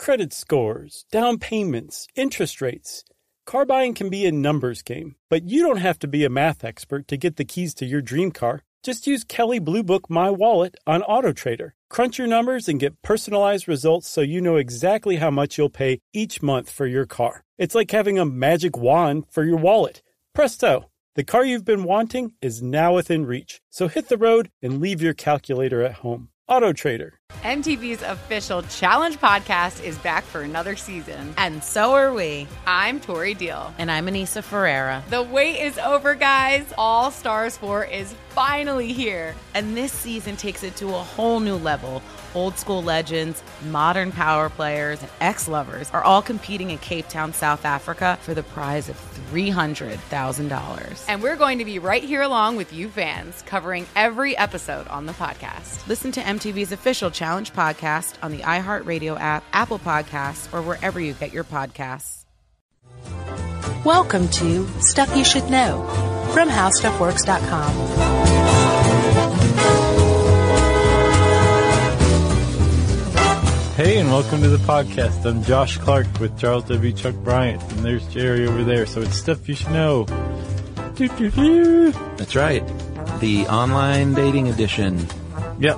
credit scores, down payments, interest rates. Car buying can be a numbers game, but you don't have to be a math expert to get the keys to your dream car. Just use Kelley Blue Book My Wallet on AutoTrader. Crunch your numbers and get personalized results so you know exactly how much you'll pay each month for your car. It's like having a magic wand for your wallet. Presto! The car you've been wanting is now within reach. So hit the road and leave your calculator at home. AutoTrader. MTV's official Challenge podcast is back for another season. And so are we. I'm Tori Deal. And I'm Anissa Ferreira. The wait is over, guys. All Stars 4 is finally here. And this season takes it to a whole new level. Old school legends, modern power players, and ex-lovers are all competing in Cape Town, South Africa for the prize of $300,000. And we're going to be right here along with you fans, covering every episode on the podcast. Listen to MTV's official Challenge podcast on the iHeartRadio app, Apple Podcasts, or wherever you get your podcasts. Welcome to Stuff You Should Know from HowStuffWorks.com. Hey, and welcome to the podcast. I'm Josh Clark with Charles W. Chuck Bryant, and there's Jerry over there. So it's Stuff You Should Know. That's right. The online dating edition. Yep.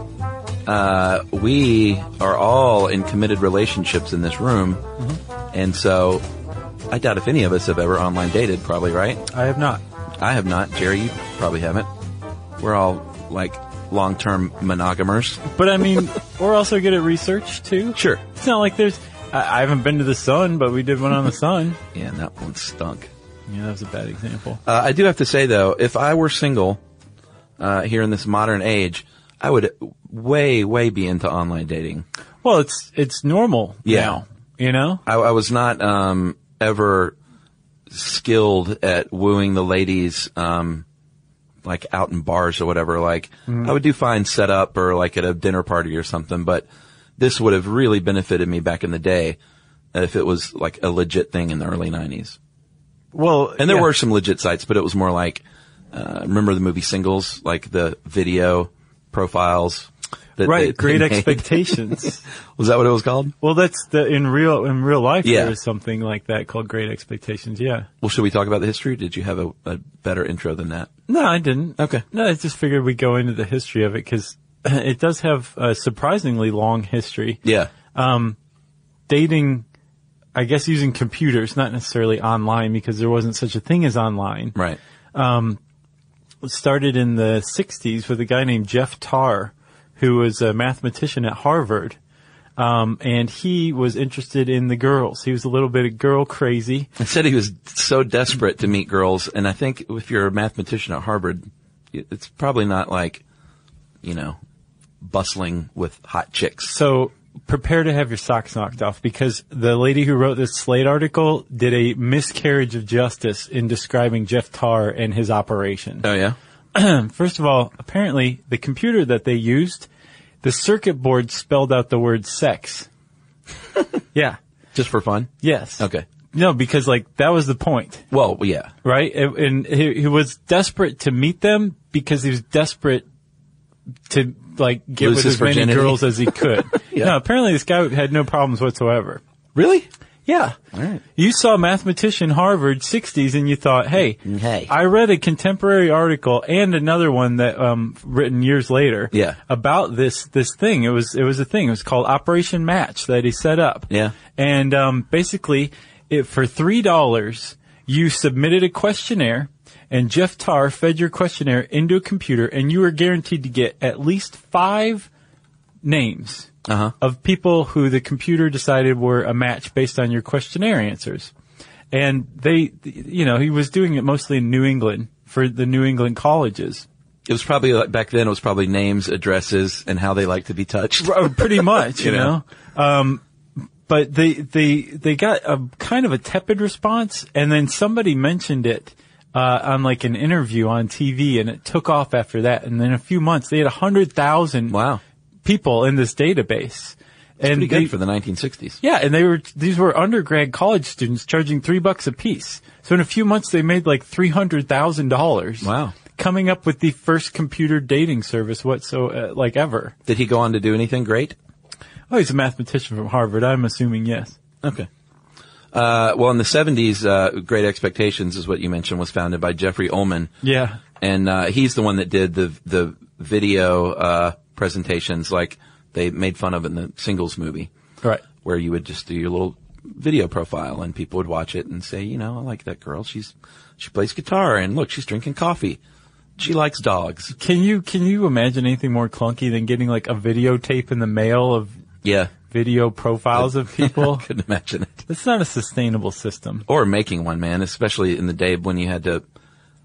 We are all in committed relationships in this room, and so I doubt if any of us have ever online dated, probably, right? I have not. I have not. Jerry, you probably haven't. We're all, like, long-term monogamers. But, I mean, we're also good at research, too. Sure. It's not like there's... I haven't been to the Sun, but we did one on the Sun. Yeah, and that one stunk. Yeah, that was a bad example. I do have to say, though, if I were single here in this modern age, I would way be into online dating. Well, it's normal now, you know? I was not ever skilled at wooing the ladies like out in bars or whatever. Like, I would do fine set up or like at a dinner party or something, but this would have really benefited me back in the day if it was like a legit thing in the early 90s. Well, and there were some legit sites, but it was more like, remember the movie Singles, like the video profiles? Right, Great Expectations. Was that what it was called? Well, that's in real life. Yeah. There is something like that called Great Expectations. Yeah. Well, should we talk about the history? Did you have a better intro than that? No, I didn't. Okay. No, I just figured we'd go into the history of it because it does have a surprisingly long history. Yeah. Dating, I guess, using computers, not necessarily online because there wasn't such a thing as online. Right. It started in the 60s with a guy named Jeff Tarr, who was a mathematician at Harvard. And he was interested in the girls. He was a little bit girl crazy. I said he was so desperate to meet girls. And I think if you're a mathematician at Harvard, it's probably not like, you know, bustling with hot chicks. So prepare to have your socks knocked off because the lady who wrote this Slate article did a miscarriage of justice in describing Jeff Tarr and his operation. Oh, yeah? First of all, apparently the computer that they used, the circuit board spelled out the word sex. Yeah. Just for fun? Yes. Okay. No, because like that was the point. Well, yeah. Right? And he was desperate to meet them because he was desperate to like get Lose with his as many virginity? girls as he could. Yeah. No, apparently this guy had no problems whatsoever. Really? Yeah. All right. You saw mathematician Harvard 60s and you thought, hey, Hey. I read a contemporary article and another one that written years later Yeah. about this thing. It was a thing. It was called Operation Match that he set up. Yeah. And basically for $3 you submitted a questionnaire and Jeff Tarr fed your questionnaire into a computer and you were guaranteed to get at least 5 names of people who the computer decided were a match based on your questionnaire answers. And he was doing it mostly in New England for the New England colleges. It was probably, like, back then it was probably names, addresses, and how they like to be touched. Pretty much, you know. But they got a kind of a tepid response, and then somebody mentioned it on like an interview on TV, and it took off after that. And in a few months, they had 100,000 people in this database. And pretty good for the 1960s. Yeah, and these were undergrad college students charging $3 a piece. So in a few months, they made like $300,000. Wow. Coming up with the first computer dating service ever. Did he go on to do anything great? Oh, he's a mathematician from Harvard. I'm assuming yes. Okay. Well, in the 70s, Great Expectations is what you mentioned, was founded by Jeffrey Ullman. Yeah. And he's the one that did the video presentations, like they made fun of in the Singles movie. Right. Where you would just do your little video profile and people would watch it and say, I like that girl. She plays guitar, and look, she's drinking coffee. She likes dogs. Can you imagine anything more clunky than getting like a videotape in the mail of video profiles of people? I couldn't imagine it. It's not a sustainable system. Or making one, man, especially in the day when you had to,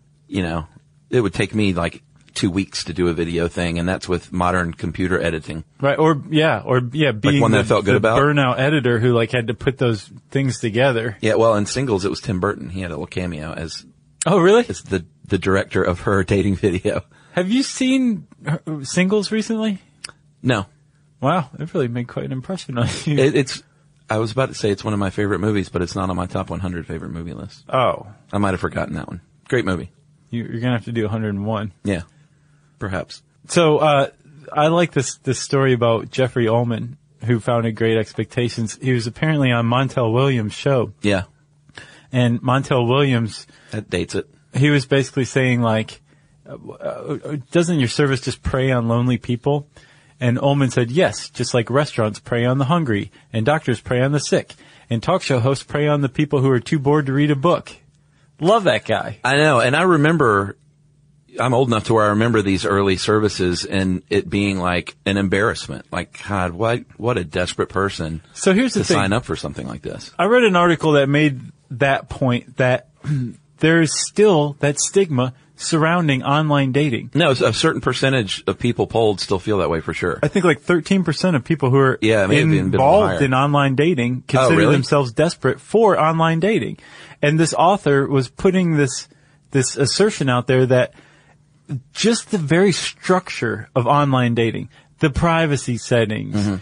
it would take me like 2 weeks to do a video thing, and that's with modern computer editing. Right. Or being like one that I felt good about. Burnout editor who like had to put those things together. Yeah, well, in Singles, it was Tim Burton. He had a little cameo as. Oh, really? As the director of her dating video. Have you seen Singles recently? No. Wow, it really made quite an impression on you. I was about to say it's one of my favorite movies, but it's not on my top 100 favorite movie list. Oh. I might have forgotten that one. Great movie. You're going to have to do 101. Yeah. Perhaps. So, I like this story about Jeffrey Ullman, who founded Great Expectations. He was apparently on Montel Williams' show. Yeah. And Montel Williams. That dates it. He was basically saying like, doesn't your service just prey on lonely people? And Ullman said, yes, just like restaurants prey on the hungry, and doctors prey on the sick, and talk show hosts prey on the people who are too bored to read a book. Love that guy. I know, and I remember, I'm old enough to where I remember these early services and it being like an embarrassment. Like, God, what a desperate person. So here's the thing. To sign up for something like this. I read an article that made that point, that there's still that stigma surrounding online dating. No, a certain percentage of people polled still feel that way for sure. I think like 13% of people who are involved in online dating consider themselves desperate for online dating. And this author was putting this assertion out there that just the very structure of online dating, the privacy settings,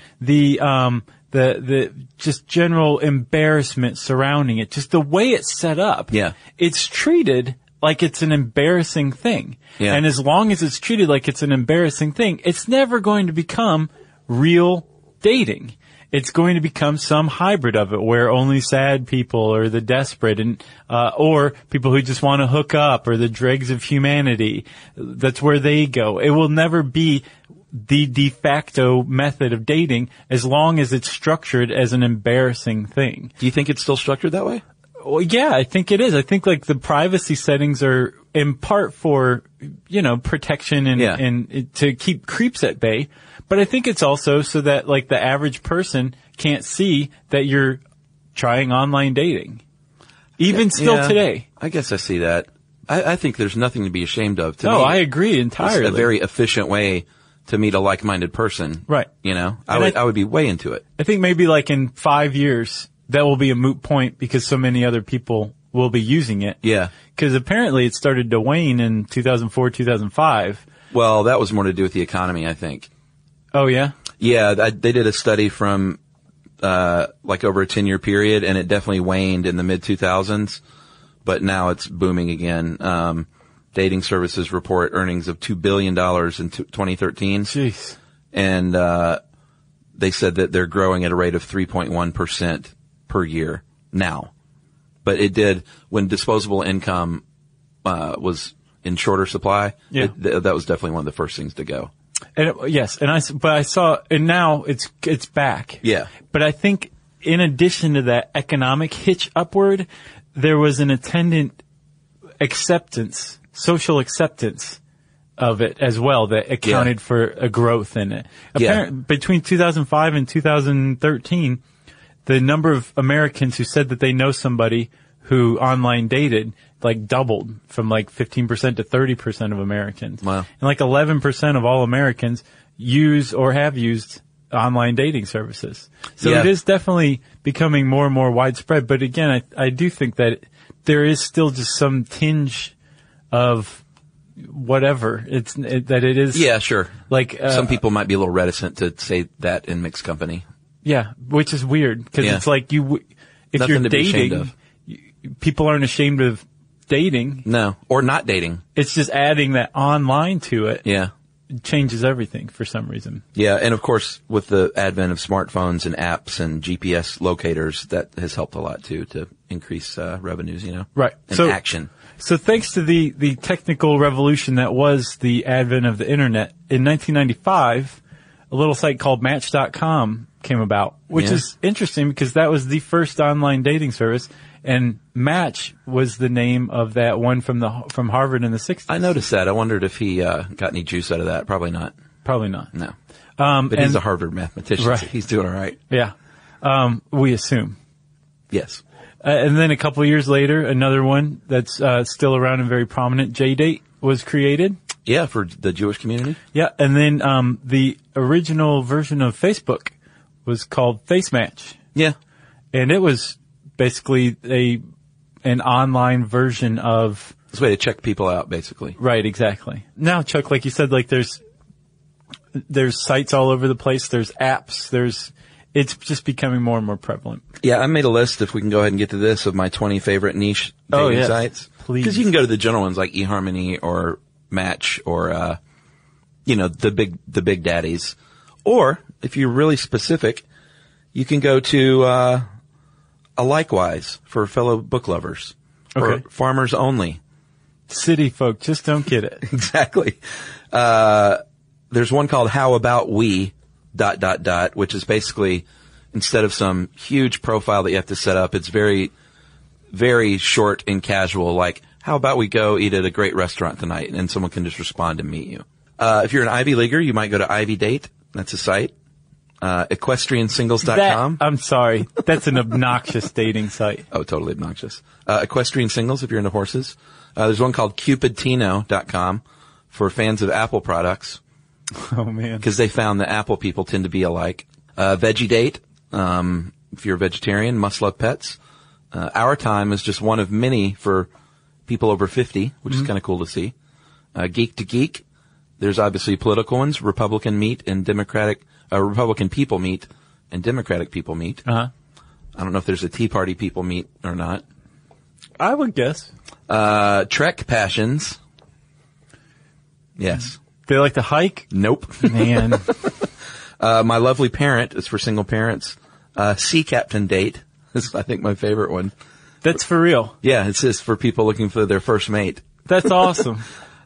the just general embarrassment surrounding it, just the way it's set up, it's treated like it's an embarrassing thing. Yeah. And as long as it's treated like it's an embarrassing thing, it's never going to become real dating. It's going to become some hybrid of it where only sad people or the desperate and, or people who just want to hook up or the dregs of humanity. That's where they go. It will never be the de facto method of dating as long as it's structured as an embarrassing thing. Do you think it's still structured that way? Well, yeah, I think it is. I think like the privacy settings are in part for, protection and to keep creeps at bay. But I think it's also so that like the average person can't see that you're trying online dating. Even still today. I guess I see that. I think there's nothing to be ashamed of. To me, I agree entirely. It's a very efficient way to meet a like-minded person. Right. I would be way into it. I think maybe like in 5 years, that will be a moot point because so many other people will be using it. Yeah. Because apparently it started to wane in 2004, 2005. Well, that was more to do with the economy, I think. Oh, yeah? Yeah, they did a study from, like over a 10-year period, and it definitely waned in the mid-2000s, but now it's booming again. Dating services report earnings of $2 billion in 2013. Jeez. And, they said that they're growing at a rate of 3.1% per year now. But it did, when disposable income, was in shorter supply, that was definitely one of the first things to go. And I saw, and now it's back. Yeah. But I think in addition to that economic hitch upward, there was an attendant social acceptance of it as well that accounted for a growth in it. Between 2005 and 2013, the number of Americans who said that they know somebody who online dated like doubled from like 15% to 30% of Americans. Wow. And like 11% of all Americans use or have used online dating services. So it is definitely becoming more and more widespread. But again, I do think that there is still just some tinge of whatever that it is. Yeah, sure. Like, some people might be a little reticent to say that in mixed company. Yeah, which is weird because it's like if Nothing you're to be ashamed dating, of. People aren't ashamed of dating. No, or not dating. It's just adding that online to it. Yeah. changes everything for some reason. Yeah, and of course, with the advent of smartphones and apps and GPS locators, that has helped a lot too to increase revenues. Right. And So action. So thanks to the technical revolution that was the advent of the internet, in 1995, a little site called Match.com came about, which is interesting because that was the first online dating service, and Match was the name of that one from Harvard in the 60s. I noticed that. I wondered if he got any juice out of that. Probably not. Probably not. No. But he's a Harvard mathematician, right. so he's doing all right. Yeah. We assume. Yes. And then a couple of years later, another one that's still around and very prominent, JDate, was created. Yeah, for the Jewish community. Yeah, and then the original version of Facebook was called FaceMatch. Yeah. And it was basically an online version of... It's a way to check people out, basically. Right, exactly. Now, Chuck, like you said, like there's sites all over the place, there's apps, it's just becoming more and more prevalent. Yeah, I made a list, if we can go ahead and get to this, of my 20 favorite niche dating sites. Please. Because you can go to the general ones like eHarmony or Match or, the big daddies. Or, if you're really specific, you can go to, a Likewise for fellow book lovers. Okay. Or Farmers Only. City folk just don't get it. Exactly. There's one called How About We, ... which is basically, instead of some huge profile that you have to set up, it's very, very short and casual, like, how about we go eat at a great restaurant tonight, and someone can just respond and meet you. If you're an Ivy Leaguer, you might go to Ivy Date. That's a site. EquestrianSingles.com. I'm sorry. That's an obnoxious dating site. Oh, totally obnoxious. Equestrian Singles, if you're into horses. There's one called CupidTino.com for fans of Apple products. Oh, man. Because they found that Apple people tend to be alike. Veggie Date, if you're a vegetarian, Must Love Pets. Our Time is just one of many for people over 50, which is kind of cool to see. Geek to Geek. There's obviously political ones, Republican Meet and Republican People Meet and Democratic People Meet. Uh-huh. I don't know if there's a Tea Party People Meet or not. I would guess. Trek Passions. Yes. They like to hike? Nope. Man. My Lovely Parent is for single parents. Sea Captain Date is, I think, my favorite one. That's for real. Yeah, it's just for people looking for their first mate. That's awesome.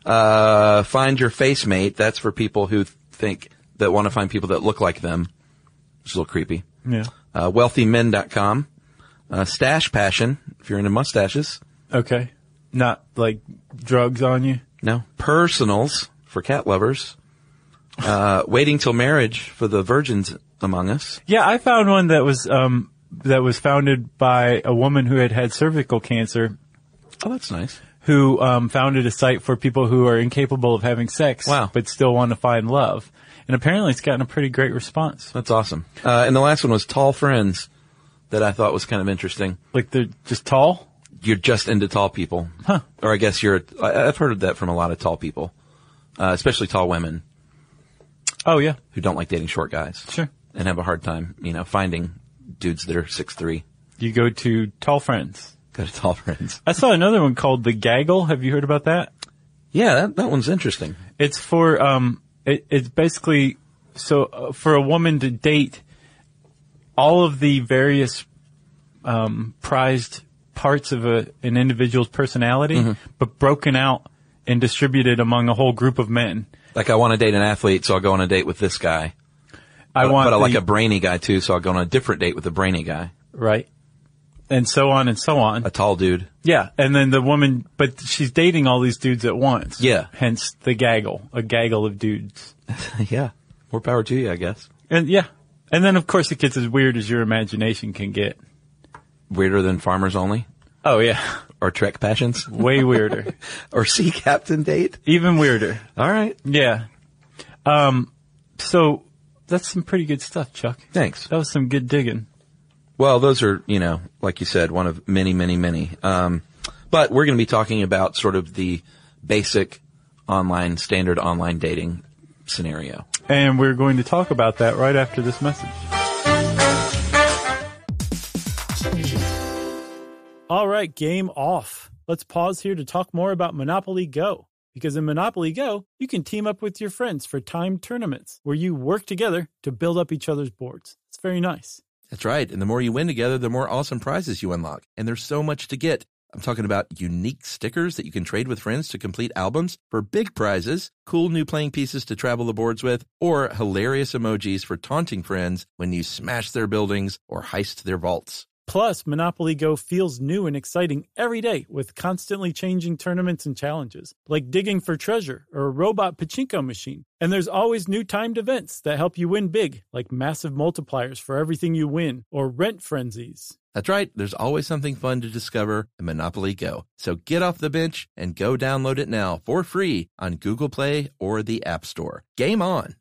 Find Your Face Mate. That's for people who want to find people that look like them. It's a little creepy. Yeah. WealthyMen.com. Stash Passion, if you're into mustaches. Okay. Not like drugs on you? No. Personals for cat lovers. Waiting Till Marriage for the virgins among us. Yeah, I found one that was founded by a woman who had cervical cancer. Oh, that's nice. Who founded a site for people who are incapable of having sex, wow, but still want to find love. And apparently it's gotten a pretty great response. That's awesome. And the last one was Tall Friends, that I thought was kind of interesting. Like they're just tall? You're just into tall people. Huh. Or I guess I've heard of that from a lot of tall people, especially tall women. Oh, yeah. Who don't like dating short guys. Sure. And have a hard time, finding dudes that are 6'3". You go to Tall Friends. Go to Tall Friends. I saw another one called The Gaggle. Have you heard about that? Yeah, that one's interesting. It's for, it's basically, for a woman to date all of the various, prized parts of an individual's personality, but broken out and distributed among a whole group of men. Like I want to date an athlete, so I'll go on a date with this guy. But I like a brainy guy too, so I'll go on a different date with a brainy guy. Right. And so on and so on. A tall dude. Yeah. And then the woman, but she's dating all these dudes at once. Yeah. Hence the gaggle, a gaggle of dudes. Yeah. More power to you, I guess. And yeah. And then of course it gets as weird as your imagination can get. Weirder than Farmers Only? Oh yeah. Or Trek Passions? Way weirder. Or Sea Captain Date? Even weirder. All right. Yeah. So that's some pretty good stuff, Chuck. Thanks. That was some good digging. Well, those are, like you said, one of many, many, many. But we're going to be talking about sort of the basic standard online dating scenario. And we're going to talk about that right after this message. All right, game off. Let's pause here to talk more about Monopoly Go, Because in Monopoly Go, you can team up with your friends for timed tournaments where you work together to build up each other's boards. It's very nice. That's right. And the more you win together, the more awesome prizes you unlock. And there's so much to get. I'm talking about unique stickers that you can trade with friends to complete albums for big prizes, cool new playing pieces to travel the boards with, or hilarious emojis for taunting friends when you smash their buildings or heist their vaults. Plus, Monopoly Go feels new and exciting every day with constantly changing tournaments and challenges, like digging for treasure or a robot pachinko machine. And there's always new timed events that help you win big, like massive multipliers for everything you win or rent frenzies. That's right. There's always something fun to discover in Monopoly Go. So get off the bench and go download it now for free on Google Play or the App Store. Game on.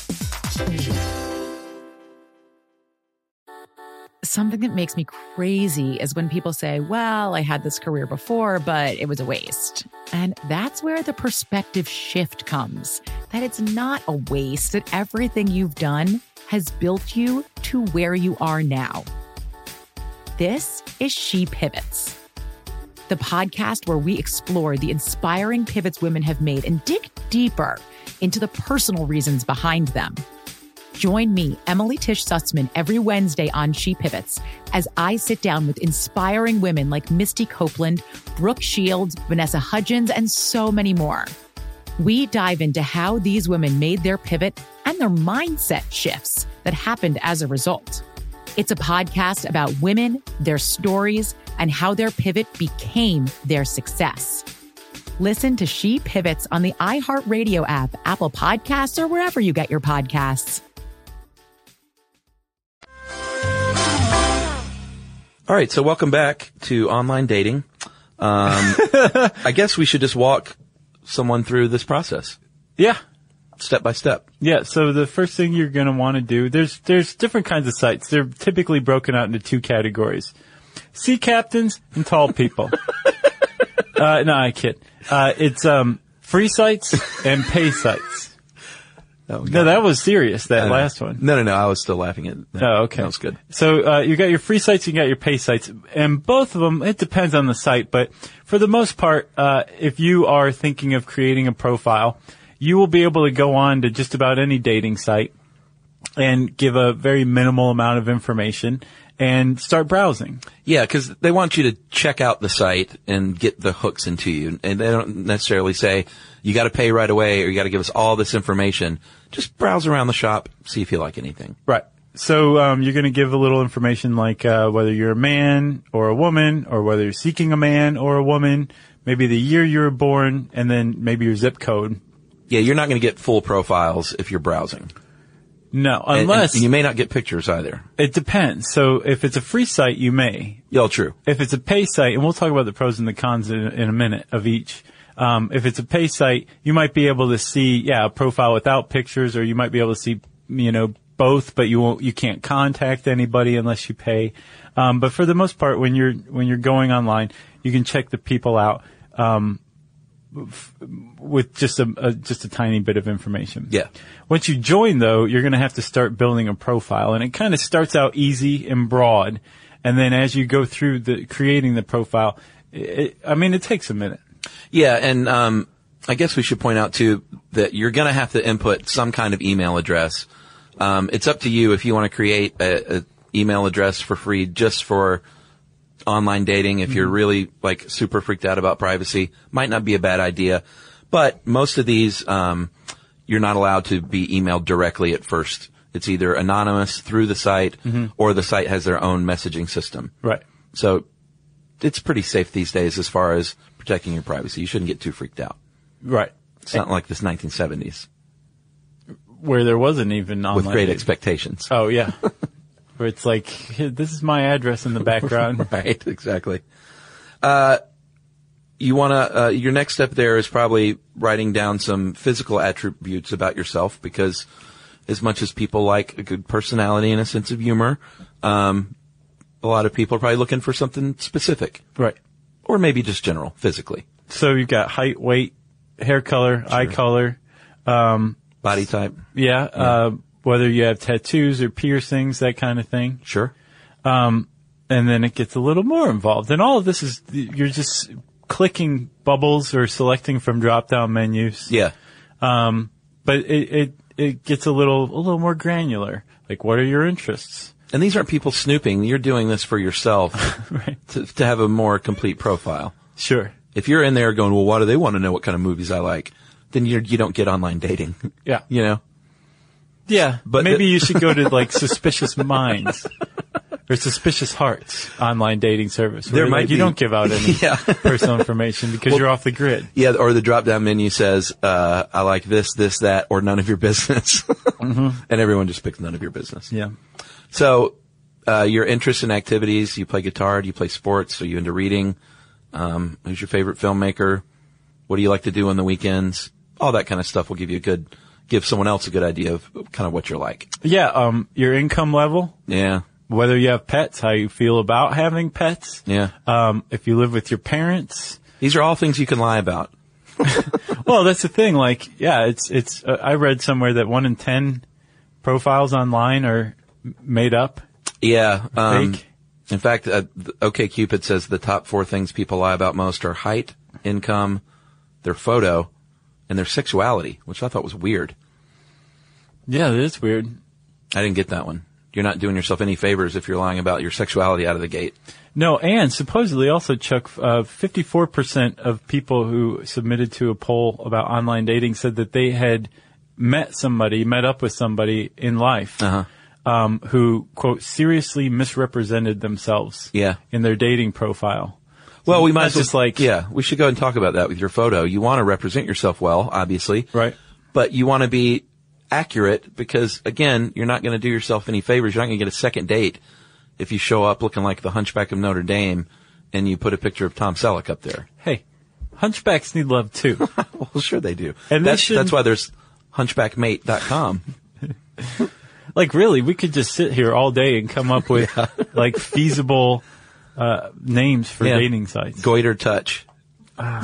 Something that makes me crazy is when people say, well, I had this career before, but it was a waste. And that's where the perspective shift comes, that it's not a waste, that everything you've done has built you to where you are now. This is She Pivots, the podcast where we explore the inspiring pivots women have made and dig deeper into the personal reasons behind them. Join me, Emily Tish Sussman, every Wednesday on She Pivots as I sit down with inspiring women like Misty Copeland, Brooke Shields, Vanessa Hudgens, and so many more. We dive into how these women made their pivot and their mindset shifts that happened as a result. It's a podcast about women, their stories, and how their pivot became their success. Listen to She Pivots on the iHeartRadio app, Apple Podcasts, or wherever you get your podcasts. All right, so welcome back to online dating. I guess we should just walk someone through this process. Yeah. Step by step. Yeah, so the first thing you're going to want to do, there's different kinds of sites. They're typically broken out into two categories. Sea captains and tall people. No, I kid. It's free sites and pay sites. Oh, no, that was serious, that last one. No, I was still laughing at that. Oh, okay. That was good. So you got your free sites, you got your pay sites, and both of them, it depends on the site, but for the most part, if you are thinking of creating a profile, you will be able to go on to just about any dating site and give a very minimal amount of information and start browsing. Yeah, because they want you to check out the site and get the hooks into you. And they don't necessarily say, you got to pay right away or you got to give us all this information. Just browse around the shop, see if you like anything. Right. So you're going to give a little information like whether you're a man or a woman, or whether you're seeking a man or a woman, maybe the year you were born, and then maybe your zip code. Yeah, you're not going to get full profiles if you're browsing. No, unless... And you may not get pictures either. It depends. So if it's a free site, you may. Yeah, true. If it's a pay site, and we'll talk about the pros and the cons in a minute of each. If it's a pay site, you might be able to see, a profile without pictures, or you might be able to see, both, but you can't contact anybody unless you pay. But for the most part, when you're going online, you can check the people out, with just a tiny bit of information. Yeah. Once you join, though, you're going to have to start building a profile, and it kind of starts out easy and broad, and then as you go through creating the profile, it takes a minute. Yeah, and I guess we should point out too that you're going to have to input some kind of email address. It's up to you if you want to create a email address for free just for online dating. If you're really super freaked out about privacy, might not be a bad idea. But most of these, you're not allowed to be emailed directly at first. It's either anonymous through the site, or the site has their own messaging system. Right. So it's pretty safe these days as far as protecting your privacy. You shouldn't get too freaked out. Right. It's not like this 1970s. Where there wasn't even online. With great expectations. Oh, yeah. Where it's like, hey, this is my address in the background. Right, exactly. You wanna, your next step there is probably writing down some physical attributes about yourself, because as much as people like a good personality and a sense of humor, a lot of people are probably looking for something specific. Right. Or maybe just general, physically. So you've got height, weight, hair color, eye color, body type. Yeah. Whether you have tattoos or piercings, that kind of thing. Sure. And then it gets a little more involved. And all of this is, you're just clicking bubbles or selecting from drop-down menus. Yeah. But it gets a little more granular. Like, what are your interests? And these aren't people snooping. You're doing this for yourself Right. to have a more complete profile. Sure. If you're in there going, well, why do they want to know what kind of movies I like? Then you don't get online dating. Yeah. You know? Yeah. But But maybe you should go to like Suspicious Minds or Suspicious Hearts online dating service. Where There might you be. don't give out any Yeah. personal information because you're off the grid. Yeah, or the drop-down menu says, I like this, that, or none of your business. And everyone just picks none of your business. Yeah. So, your interests and activities, you play guitar, do you play sports, are you into reading? Who's your favorite filmmaker? What do you like to do on the weekends? All that kind of stuff will give someone else a good idea of kind of what you're like. Yeah. Your income level, Yeah. whether you have pets, how you feel about having pets. Yeah. If you live with your parents. These are all things you can lie about. Well, that's the thing. Like, yeah, it's, I read somewhere that 1 in 10 profiles online are made up. Yeah. Fake. In fact, OkCupid says the top 4 things people lie about most are height, income, their photo, and their sexuality, which I thought was weird. Yeah, that is weird. I didn't get that one. You're not doing yourself any favors if you're lying about your sexuality out of the gate. No, and supposedly also, Chuck, 54% of people who submitted to a poll about online dating said that they had met up with somebody in life who, quote, seriously misrepresented themselves Yeah. in their dating profile. Well, we might That's just like... yeah, we should go and talk about that with your photo. You want to represent yourself well, obviously. Right. But you want to be accurate because, again, you're not going to do yourself any favors. You're not going to get a second date if you show up looking like the Hunchback of Notre Dame and you put a picture of Tom Selleck up there. Hey, hunchbacks need love too. Well, sure they do. And that's why there's hunchbackmate.com. Like, really, we could just sit here all day and come up with like feasible names for dating sites. Goiter Touch. I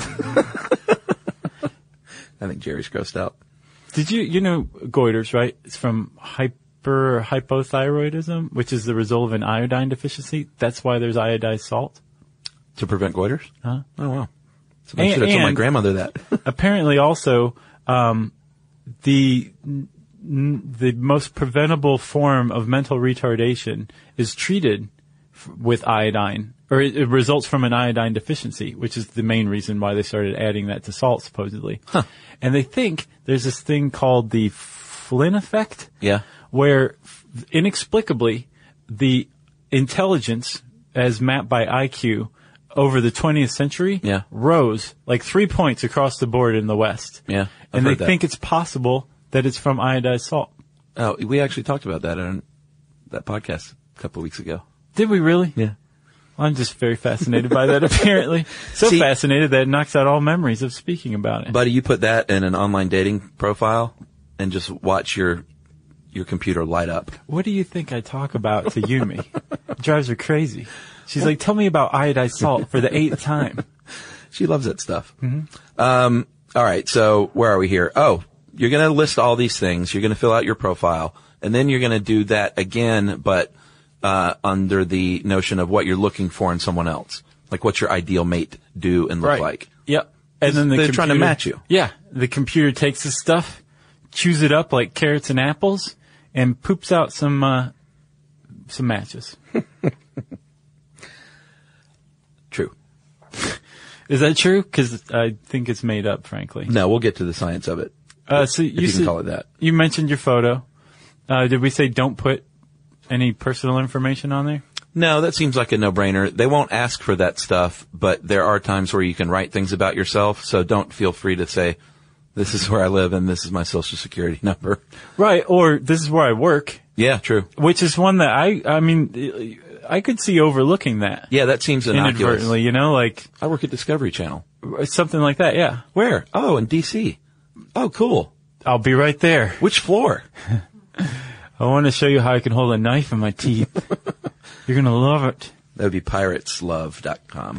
think Jerry's grossed out. Did you know goiters, right? It's from hypothyroidism, which is the result of an iodine deficiency. That's why there's iodized salt. To prevent goiters? Huh? Oh, wow. So I should have told my grandmother that. Apparently also, the most preventable form of mental retardation is treated with iodine, or it results from an iodine deficiency, which is the main reason why they started adding that to salt, supposedly. Huh. And they think there's this thing called the Flynn effect, Yeah. where inexplicably the intelligence as mapped by IQ over the 20th century rose like 3 points across the board in the West. Yeah. And they think it's possible that it's from iodized salt. Oh, we actually talked about that on that podcast a couple of weeks ago. Did we really? Yeah. I'm just very fascinated by that, apparently. So See, fascinated that it knocks out all memories of speaking about it. Buddy, you put that in an online dating profile and just watch your computer light up. What do you think I talk about to Yumi? It drives her crazy. She's like, tell me about iodized salt for the 8th time. She loves that stuff. Mm-hmm. All right. So where are we here? Oh, you're going to list all these things. You're going to fill out your profile, and then you're going to do that again, but under the notion of what you're looking for in someone else. Like, what's your ideal mate do and look like? Yep. And then they're trying to match you. Yeah. The computer takes this stuff, chews it up like carrots and apples, and poops out some matches. True. Is that true? Because I think it's made up, frankly. No, we'll get to the science of it. So if you can call it that. You mentioned your photo. Did we say don't put any personal information on there? No, that seems like a no-brainer. They won't ask for that stuff, but there are times where you can write things about yourself, so don't feel free to say, this is where I live and this is my social security number. Right, or this is where I work. Yeah, true. Which is one that I mean, I could see overlooking that. Yeah, that seems innocuous. Inadvertently, you know, like... I work at Discovery Channel. Something like that, yeah. Where? Oh, in D.C. Oh, cool. I'll be right there. Which floor? I want to show you how I can hold a knife in my teeth. You're going to love it. That would be piratesLove.com.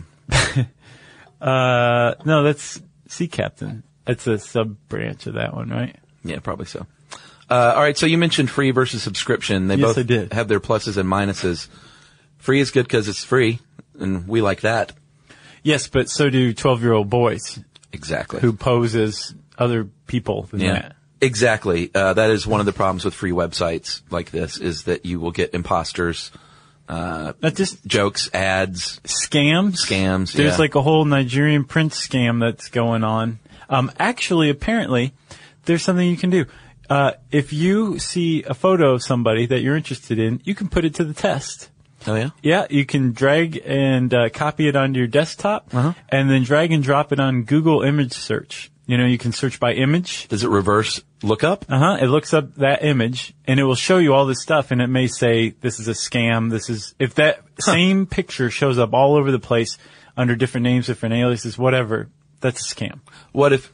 No, that's Sea Captain. It's a sub-branch of that one, right? Yeah, probably so. All right, so you mentioned free versus subscription. They both have their pluses and minuses. Free is good because it's free, and we like that. Yes, but so do 12-year-old boys Exactly. who pose as other people than that. Exactly. That is one of the problems with free websites like this, is that you will get imposters, Not just jokes, ads. scams. There's yeah. like a whole Nigerian prince scam that's going on. Actually, apparently, there's something you can do. If you see a photo of somebody that you're interested in, you can put it to the test. Oh, yeah? Yeah, you can drag and copy it onto your desktop, and then drag and drop it on Google image search. You know, you can search by image. Does it reverse lookup? It looks up that image, and it will show you all this stuff, and it may say, this is a scam, if that same picture shows up all over the place under different names, different aliases, whatever, that's a scam. What if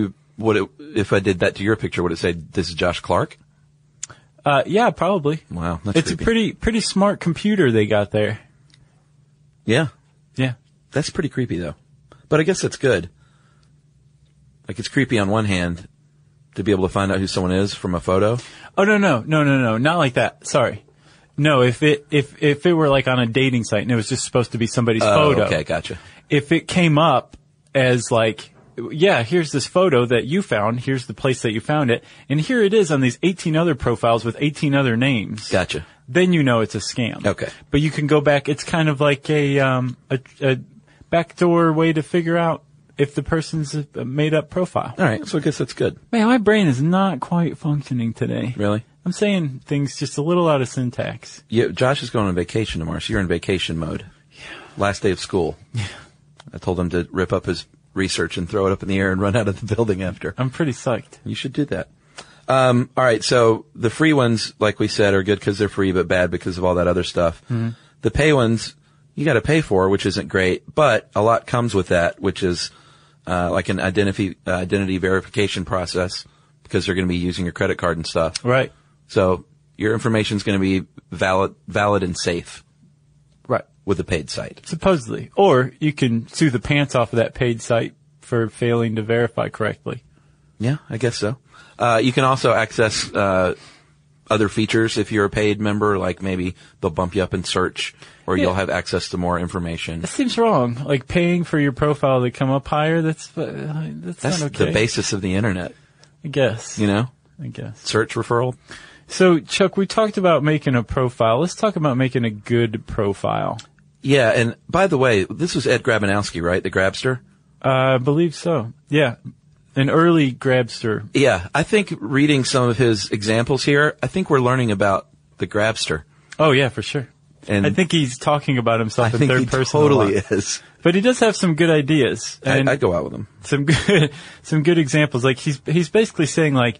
I did that to your picture, would it say, this is Josh Clark? Yeah, probably. Wow, that's It's creepy. a pretty smart computer they got there. Yeah. Yeah. That's pretty creepy, though. But I guess that's good. Like, it's creepy on one hand to be able to find out who someone is from a photo. Oh, no, not like that. Sorry. No, if it were like on a dating site and it was just supposed to be somebody's photo. Okay, gotcha. If it came up as like, yeah, here's this photo that you found, here's the place that you found it, and here it is on these 18 other profiles with 18 other names. Gotcha. Then you know it's a scam. Okay. But you can go back, it's kind of like a backdoor way to figure out if the person's a made-up profile. All right, so I guess that's good. Man, my brain is not quite functioning today. Really? I'm saying things just a little out of syntax. Yeah, Josh is going on vacation tomorrow, so you're in vacation mode. Yeah. Last day of school. Yeah. I told him to rip up his research and throw it up in the air and run out of the building after. I'm pretty psyched. You should do that. All right, so the free ones, like we said, are good because they're free, but bad because of all that other stuff. Mm-hmm. The pay ones, you got to pay for, which isn't great, but a lot comes with that, which is like an identity verification process, because they're going to be using your credit card and stuff. Right. So your information is going to be valid and safe. Right. With a paid site. Supposedly. Or you can sue the pants off of that paid site for failing to verify correctly. Yeah, I guess so. You can also access other features if you're a paid member, like maybe they'll bump you up in search, or you'll have access to more information. That seems wrong. Like paying for your profile to come up higher, that's not okay. The basis of the internet. I guess. You know? I guess. Search referral. So, Chuck, we talked about making a profile. Let's talk about making a good profile. Yeah, and by the way, this was Ed Grabanowski, right? The Grabster? I believe so. Yeah. An early Grabster. Yeah, I think reading some of his examples here, I think we're learning about the Grabster. Oh, yeah, for sure. And I think he's talking about himself in third person. Totally is. But he does have some good ideas. And I'd go out with him. Some good examples. Like he's basically saying like,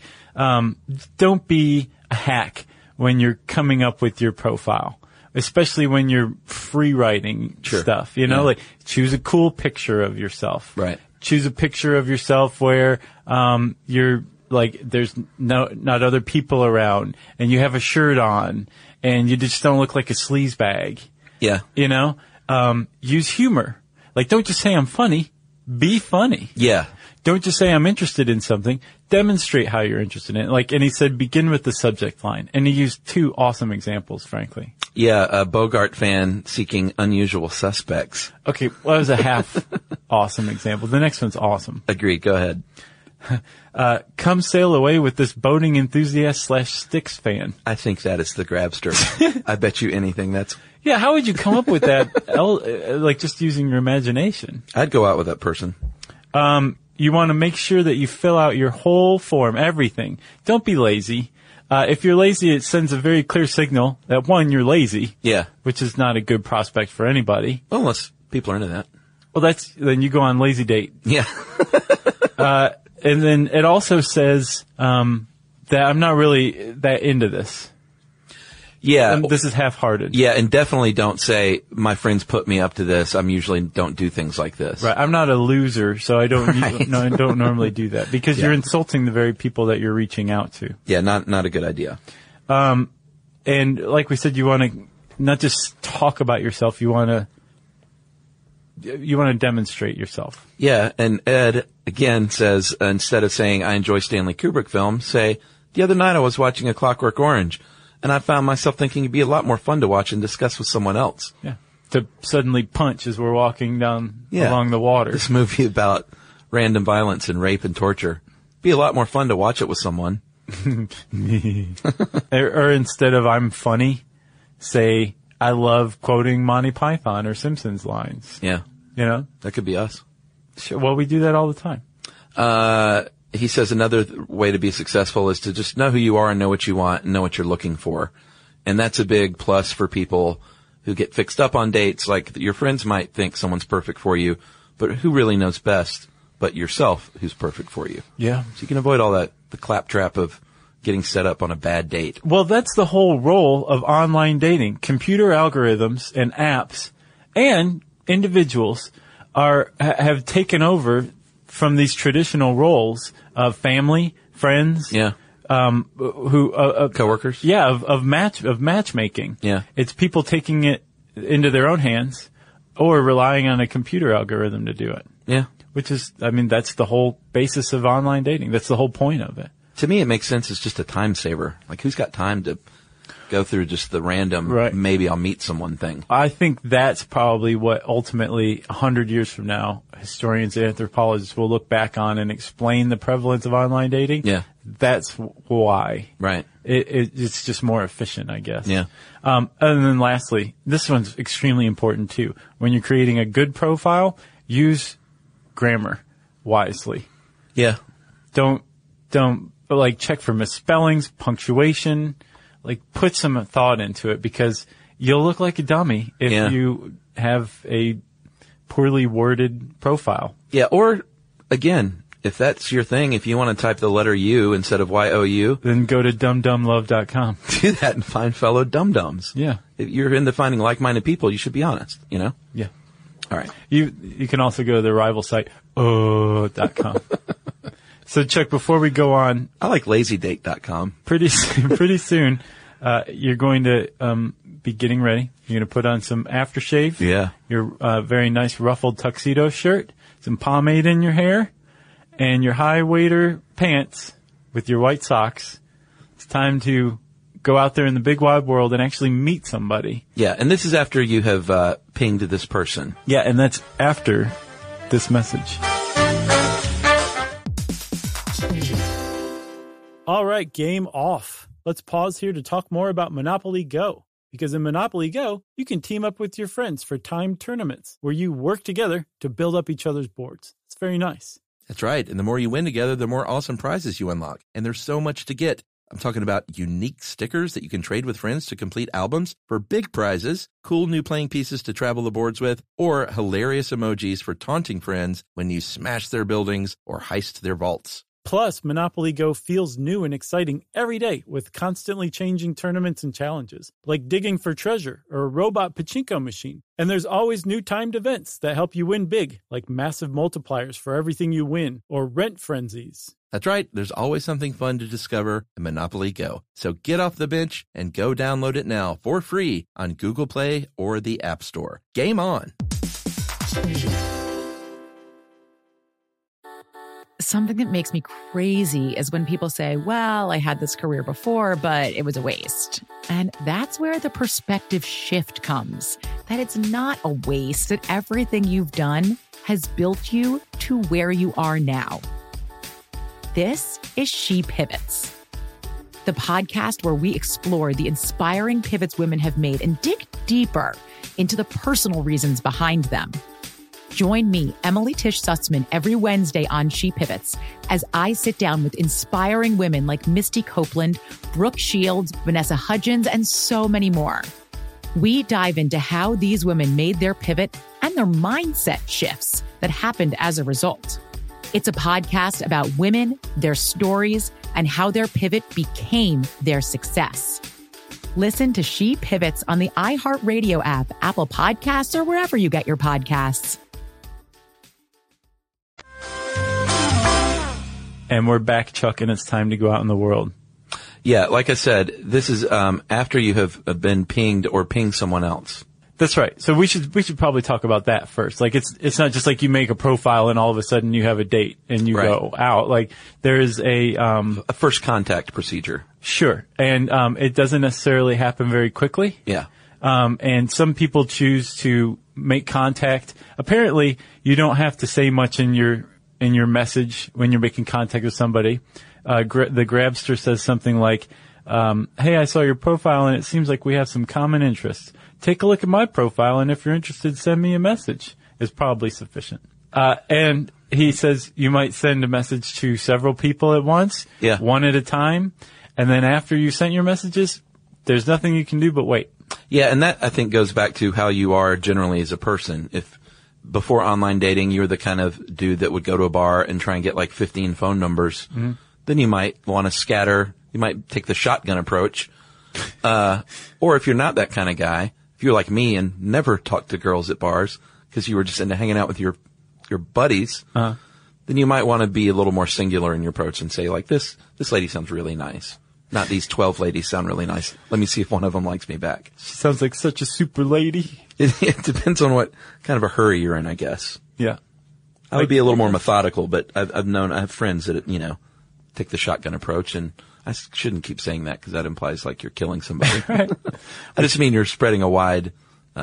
don't be a hack when you're coming up with your profile, especially when you're free writing stuff, you know, like choose a cool picture of yourself. Right. Choose a picture of yourself where, you're like, there's not other people around and you have a shirt on and you just don't look like a sleaze bag. Yeah. You know, use humor. Like, don't just say I'm funny. Be funny. Yeah. Don't just say I'm interested in something. Demonstrate how you're interested in it. Like, and he said, begin with the subject line. And he used two awesome examples, frankly. Yeah, a Bogart fan seeking unusual suspects. Okay, well, that was a half awesome example. The next one's awesome. Agreed. Go ahead. Come sail away with this boating enthusiast / Styx fan. I think that is the Grabster. I bet you anything that's... Yeah, how would you come up with that, like just using your imagination? I'd go out with that person. You want to make sure that you fill out your whole form, everything. Don't be lazy. If you're lazy, it sends a very clear signal that, one, you're lazy. Yeah. Which is not a good prospect for anybody. Well, unless people are into that. Well, then you go on lazy date. Yeah. And then it also says, that I'm not really that into this. Yeah. This is half-hearted. Yeah, and definitely don't say, my friends put me up to this. I'm usually don't do things like this. Right. I'm not a loser, so I don't I don't normally do that because you're insulting the very people that you're reaching out to. Yeah, not a good idea. And like we said, you want to not just talk about yourself, you want to demonstrate yourself. Yeah, and Ed again says, instead of saying I enjoy Stanley Kubrick films, say, the other night I was watching A Clockwork Orange. And I found myself thinking it'd be a lot more fun to watch and discuss with someone else. Yeah. to suddenly punch as we're walking down along the water. This movie about random violence and rape and torture. Be a lot more fun to watch it with someone. Or instead of I'm funny, say I love quoting Monty Python or Simpsons lines. Yeah. You know? That could be us. Sure, well, we do that all the time. He says another way to be successful is to just know who you are and know what you want and know what you're looking for. And that's a big plus for people who get fixed up on dates. Like, your friends might think someone's perfect for you, but who really knows best but yourself who's perfect for you? Yeah. So you can avoid all that, the claptrap of getting set up on a bad date. Well, that's the whole role of online dating. Computer algorithms and apps and individuals have taken over from these traditional roles of family, friends, Yeah. coworkers. Yeah, of matchmaking. Yeah. It's people taking it into their own hands or relying on a computer algorithm to do it. Yeah. Which is, I mean, that's the whole basis of online dating. That's the whole point of it. To me, it makes sense. It's just a time saver. Like, who's got time to go through just the random, Right. maybe I'll meet someone thing? I think that's probably what ultimately 100 years from now, historians and anthropologists will look back on and explain the prevalence of online dating. Yeah. That's why. Right. It's just more efficient, I guess. Yeah. And then lastly, this one's extremely important too. When you're creating a good profile, use grammar wisely. Yeah. Don't like check for misspellings, punctuation, like put some thought into it, because you'll look like a dummy if you have a poorly worded profile. Yeah. Or again, if that's your thing, if you want to type the letter U instead of YOU, then go to dumbdumblove.com. do that and find fellow dum-dums. Yeah. If you're into finding like-minded people, you should be honest, you know? Yeah. All right. You can also go to the rival site, .com. So Chuck, before we go on, I like lazydate.com. pretty soon, you're going to, be getting ready. You're going to put on some aftershave. Yeah. Your, very nice ruffled tuxedo shirt, some pomade in your hair, and your high waiter pants with your white socks. It's time to go out there in the big wide world and actually meet somebody. Yeah. And this is after you have, pinged this person. Yeah. And that's after this message. All right, game off. Let's pause here to talk more about Monopoly Go. Because in Monopoly Go, you can team up with your friends for timed tournaments where you work together to build up each other's boards. It's very nice. That's right. And the more you win together, the more awesome prizes you unlock. And there's so much to get. I'm talking about unique stickers that you can trade with friends to complete albums for big prizes, cool new playing pieces to travel the boards with, or hilarious emojis for taunting friends when you smash their buildings or heist their vaults. Plus, Monopoly Go feels new and exciting every day with constantly changing tournaments and challenges, like digging for treasure or a robot pachinko machine. And there's always new timed events that help you win big, like massive multipliers for everything you win or rent frenzies. That's right. There's always something fun to discover in Monopoly Go. So get off the bench and go download it now for free on Google Play or the App Store. Game on. Something that makes me crazy is when people say, well, I had this career before, but it was a waste. And that's where the perspective shift comes, that it's not a waste, that everything you've done has built you to where you are now. This is She Pivots, the podcast where we explore the inspiring pivots women have made and dig deeper into the personal reasons behind them. Join me, Emily Tish Sussman, every Wednesday on She Pivots as I sit down with inspiring women like Misty Copeland, Brooke Shields, Vanessa Hudgens, and so many more. We dive into how these women made their pivot and their mindset shifts that happened as a result. It's a podcast about women, their stories, and how their pivot became their success. Listen to She Pivots on the iHeartRadio app, Apple Podcasts, or wherever you get your podcasts. And we're back, Chuck, and it's time to go out in the world. Yeah, like I said, this is after you have been pinged or pinged someone else. That's right. So we should probably talk about that first. Like it's not just like you make a profile and all of a sudden you have a date and you go out. Like there is a first contact procedure. Sure. And it doesn't necessarily happen very quickly. Yeah. And some people choose to make contact. Apparently, you don't have to say much in your message when you're making contact with somebody. The Grabster says something like, hey, I saw your profile and it seems like we have some common interests. Take a look at my profile, and if you're interested, send me a message. Is probably sufficient. And he says you might send a message to several people at once, one at a time, and then after you sent your messages, there's nothing you can do but wait. Yeah, and that I think goes back to how you are generally as a person. If before online dating you're the kind of dude that would go to a bar and try and get like 15 phone numbers, then you might want to scatter. You might take the shotgun approach. Or if you're not that kind of guy, if you're like me and never talked to girls at bars because you were just into hanging out with your buddies, then you might want to be a little more singular in your approach and say like, this lady sounds really nice. Not these 12 ladies sound really nice. Let me see if one of them likes me back. She sounds like such a super lady. It depends on what kind of a hurry you're in, I guess. Yeah. I would be a little more methodical, but I have friends that, take the shotgun approach, and I shouldn't keep saying that because that implies like you're killing somebody. Right. I just mean you're spreading a wide,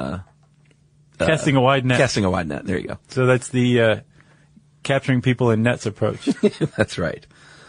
casting a wide net. Casting a wide net. There you go. So that's the, capturing people in nets approach. That's right.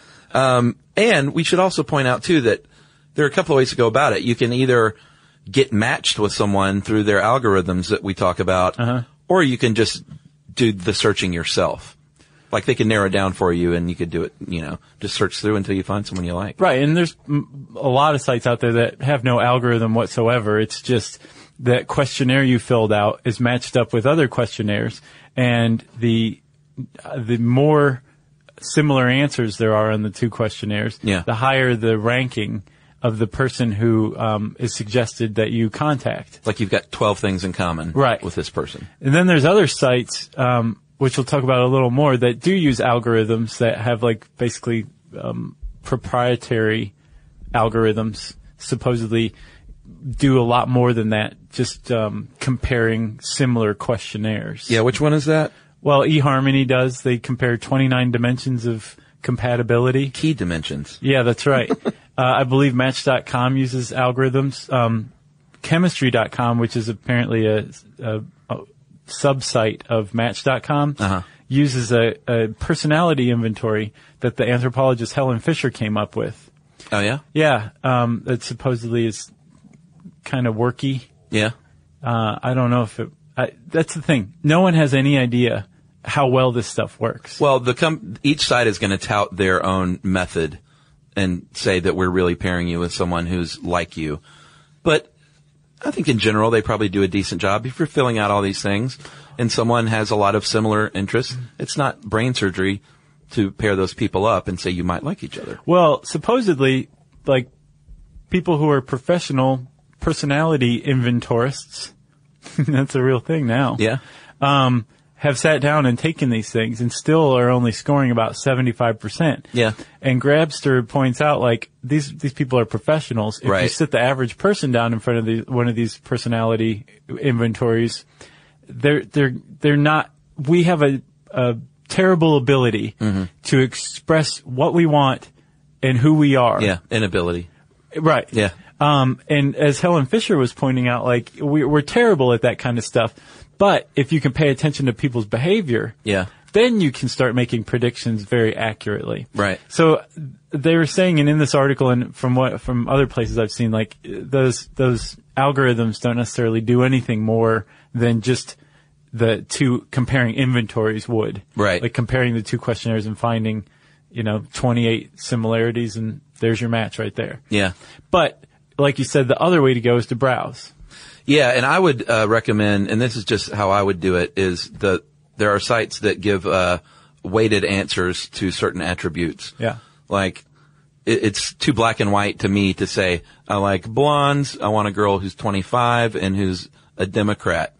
And we should also point out too that there are a couple of ways to go about it. You can either get matched with someone through their algorithms that we talk about, or you can just do the searching yourself. Like they can narrow it down for you and you could do it, just search through until you find someone you like. Right. And there's a lot of sites out there that have no algorithm whatsoever. It's just that questionnaire you filled out is matched up with other questionnaires, and the more similar answers there are on the two questionnaires, the higher the ranking of the person who is suggested that you contact. Like you've got 12 things in common with this person. And then there's other sites, which we'll talk about a little more, that do use algorithms that have like basically proprietary algorithms, supposedly do a lot more than that, just comparing similar questionnaires. Yeah, which one is that? Well, eHarmony does. They compare 29 dimensions of compatibility. Key dimensions. Yeah, that's right. I believe Match.com uses algorithms. Chemistry.com, which is apparently a sub-site of Match.com, uses a personality inventory that the anthropologist Helen Fisher came up with. Oh, yeah? Yeah. That supposedly is kind of worky. Yeah. I don't know if that's the thing. No one has any idea how well this stuff works. Well, each side is going to tout their own method and say that we're really pairing you with someone who's like you. But I think in general they probably do a decent job. If you're filling out all these things and someone has a lot of similar interests, it's not brain surgery to pair those people up and say you might like each other. Well, supposedly, like, people who are professional personality inventorists, that's a real thing now. Yeah. Have sat down and taken these things and still are only scoring about 75%. Yeah. And Grabster points out, like, these people are professionals. If you sit the average person down in front of one of these personality inventories, they're not, we have a terrible ability to express what we want and who we are. Yeah. Inability. Right. Yeah. And as Helen Fisher was pointing out, like, we're terrible at that kind of stuff. But if you can pay attention to people's behavior, then you can start making predictions very accurately. Right. So they were saying, and in this article and from other places I've seen, like, those algorithms don't necessarily do anything more than just the two comparing inventories would. Right. Like comparing the two questionnaires and finding, 28 similarities, and there's your match right there. Yeah. But like you said, the other way to go is to browse. Yeah, and I would recommend, and this is just how I would do it, is there are sites that give weighted answers to certain attributes. Yeah. Like, it's too black and white to me to say, I like blondes, I want a girl who's 25 and who's a Democrat.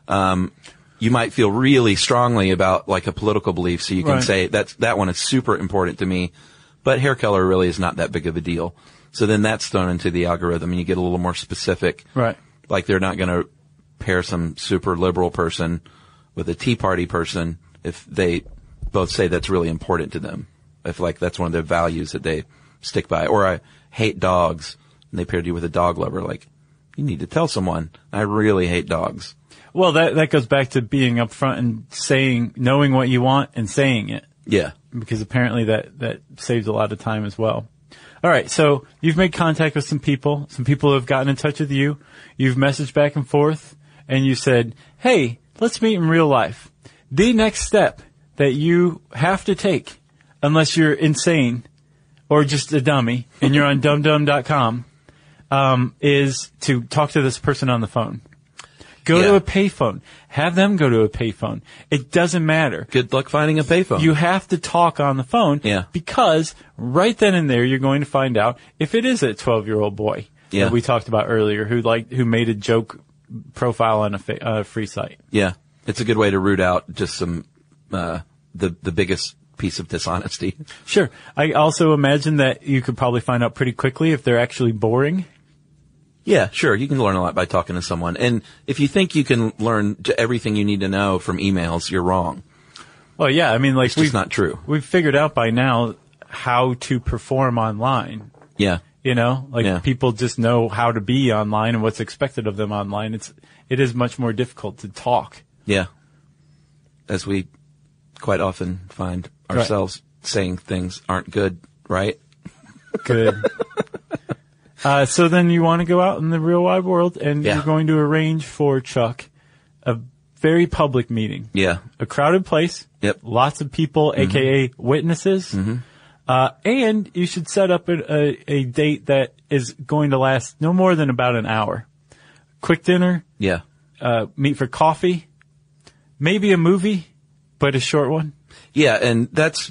You might feel really strongly about, like, a political belief, so you can say, that one is super important to me, but hair color really is not that big of a deal. So then that's thrown into the algorithm, and you get a little more specific. Right. Like, they're not going to pair some super liberal person with a Tea Party person if they both say that's really important to them. If, like, that's one of their values that they stick by. Or I hate dogs, and they paired you with a dog lover. Like, you need to tell someone. I really hate dogs. Well, that goes back to being upfront and knowing what you want and saying it. Yeah. Because apparently that saves a lot of time as well. All right, so you've made contact with some people. Some people have gotten in touch with you. You've messaged back and forth, and you said, hey, let's meet in real life. The next step that you have to take, unless you're insane or just a dummy and you're on dumbdumb.com, is to talk to this person on the phone. Go to a payphone. Have them go to a payphone. It doesn't matter. Good luck finding a payphone. You have to talk on the phone because right then and there you're going to find out if it is a 12-year-old boy that we talked about earlier who made a joke profile on a free site. Yeah. It's a good way to root out just some the biggest piece of dishonesty. Sure. I also imagine that you could probably find out pretty quickly if they're actually boring. Yeah, sure. You can learn a lot by talking to someone. And if you think you can learn everything you need to know from emails, you're wrong. Well, yeah. I mean, like, it's just not true. We've figured out by now how to perform online. Yeah. You know, people just know how to be online and what's expected of them online. It is much more difficult to talk. Yeah. As we quite often find ourselves saying things aren't good, right? Good. So then you want to go out in the real wide world, and you're going to arrange for Chuck a very public meeting. Yeah. A crowded place. Yep. Lots of people, a.k.a. witnesses. Mm-hmm. And you should set up a date that is going to last no more than about an hour. Quick dinner. Yeah. Meet for coffee. Maybe a movie, but a short one. Yeah, and that's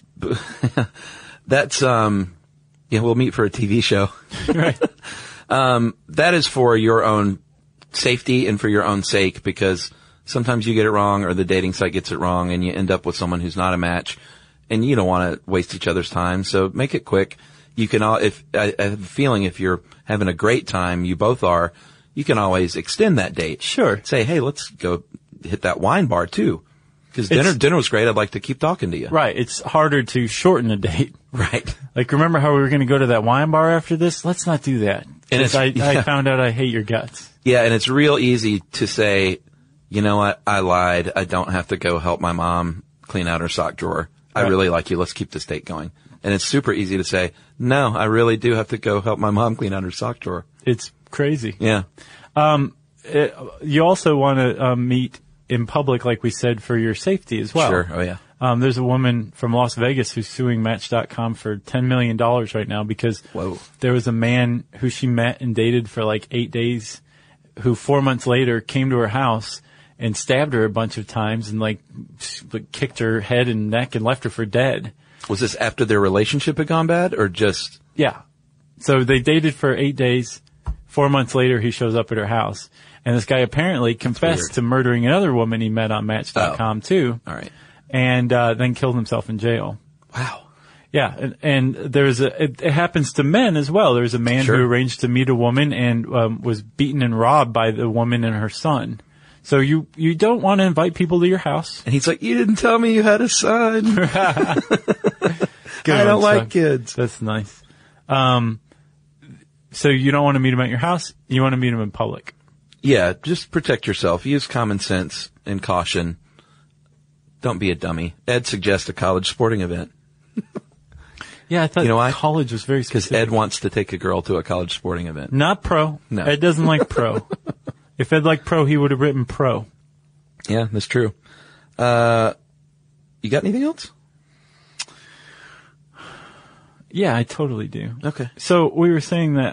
we'll meet for a TV show. Right. That is for your own safety and for your own sake, because sometimes you get it wrong or the dating site gets it wrong and you end up with someone who's not a match and you don't want to waste each other's time. So make it quick. You can I have a feeling if you're having a great time, you both are, you can always extend that date. Sure. Say, hey, let's go hit that wine bar too. Because dinner was great. I'd like to keep talking to you. Right. It's harder to shorten a date. Right. Like, remember how we were going to go to that wine bar after this? Let's not do that. And I found out I hate your guts. Yeah, and it's real easy to say, you know what, I lied. I don't have to go help my mom clean out her sock drawer. I really like you. Let's keep this date going. And it's super easy to say, no, I really do have to go help my mom clean out her sock drawer. It's crazy. Yeah. You also want to meet in public, like we said, for your safety as well. Sure. Oh, yeah. There's a woman from Las Vegas who's suing Match.com for $10 million right now because there was a man who she met and dated for like 8 days who 4 months later came to her house and stabbed her a bunch of times and like kicked her head and neck and left her for dead. Was this after their relationship had gone bad or just? Yeah. So they dated for 8 days. 4 months later, he shows up at her house. And this guy apparently confessed to murdering another woman he met on Match.com too. All right. And then killed himself in jail. Wow. Yeah, and there's it happens to men as well. There's a man who arranged to meet a woman and was beaten and robbed by the woman and her son. So you don't want to invite people to your house. And he's like, you didn't tell me you had a son. I don't like kids. That's nice. So you don't want to meet him at your house. You want to meet him in public. Yeah, just protect yourself. Use common sense and caution. Don't be a dummy. Ed suggests a college sporting event. Yeah, I thought college was very specific. Because Ed wants to take a girl to a college sporting event. Not pro. No. Ed doesn't like pro. If Ed liked pro, he would have written pro. Yeah, that's true. You got anything else? Yeah, I totally do. Okay. So we were saying that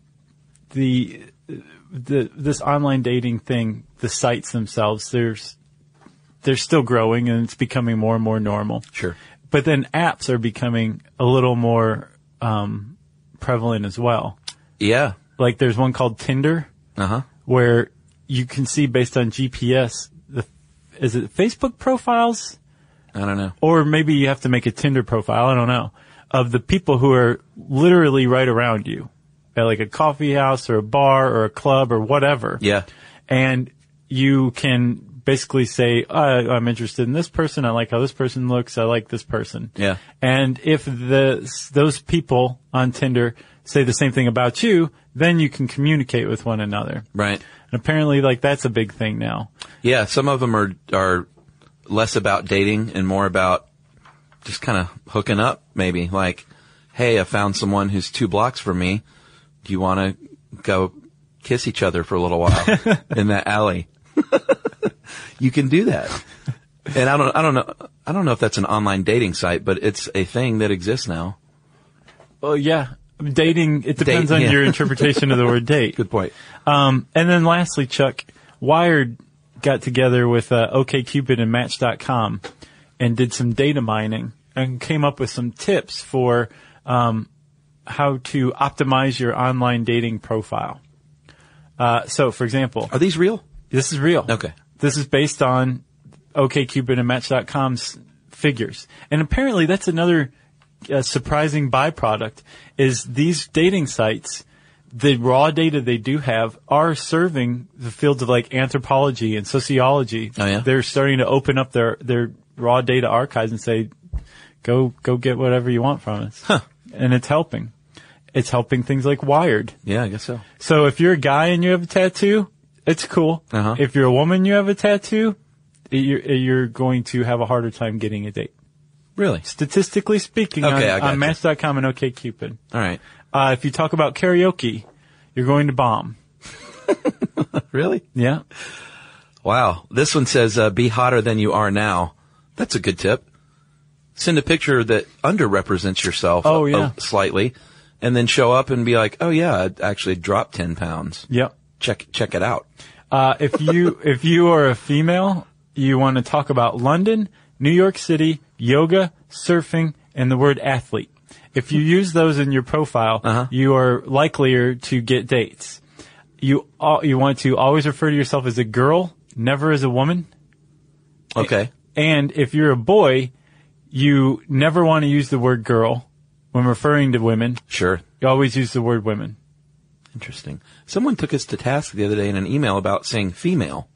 this online dating thing, the sites themselves, they're still growing and it's becoming more and more normal. Sure. But then apps are becoming a little more prevalent as well. Yeah. Like there's one called Tinder, where you can see based on GPS, is it Facebook profiles? I don't know. Or maybe you have to make a Tinder profile, I don't know, of the people who are literally right around you at like a coffee house or a bar or a club or whatever. Yeah. And you can basically say, I'm interested in this person. I like how this person looks. I like this person. Yeah. And if those people on Tinder say the same thing about you, then you can communicate with one another. Right. And apparently, like, that's a big thing now. Yeah, some of them are less about dating and more about just kind of hooking up, maybe. Like, hey, I found someone who's 2 blocks from me. Do you want to go kiss each other for a little while in that alley? You can do that. And I don't know if that's an online dating site, but it's a thing that exists now. Well, yeah. Dating, it depends on your interpretation of the word date. Good point. And then lastly, Chuck, Wired got together with OkCupid and Match.com and did some data mining and came up with some tips for how to optimize your online dating profile. So, for example, are these real? This is real. Okay. This is based on OkCupid and Match.com's figures. And apparently that's another surprising byproduct is these dating sites, the raw data they do have are serving the fields of like anthropology and sociology. Oh, yeah? They're starting to open up their raw data archives and say, go get whatever you want from us. Huh. And it's helping. It's helping things like Wired. Yeah, I guess so. So if you're a guy and you have a tattoo, it's cool. Uh-huh. If you're a woman and you have a tattoo, you're going to have a harder time getting a date. Really? Statistically speaking, Okay, I gotcha. on Match.com and OkCupid. All right. If you talk about karaoke, you're going to bomb. Really? Yeah. Wow. This one says, be hotter than you are now. That's a good tip. Send a picture that underrepresents yourself slightly, and then show up and be like, oh yeah, I actually dropped 10 pounds. Yep. Check it out. If you are a female, you want to talk about London, New York City, yoga, surfing, and the word athlete. If you use those in your profile, you are likelier to get dates. You want to always refer to yourself as a girl, never as a woman. Okay. And if you're a boy, you never want to use the word girl when referring to women. Sure. You always use the word women. Interesting. Someone took us to task the other day in an email about saying female.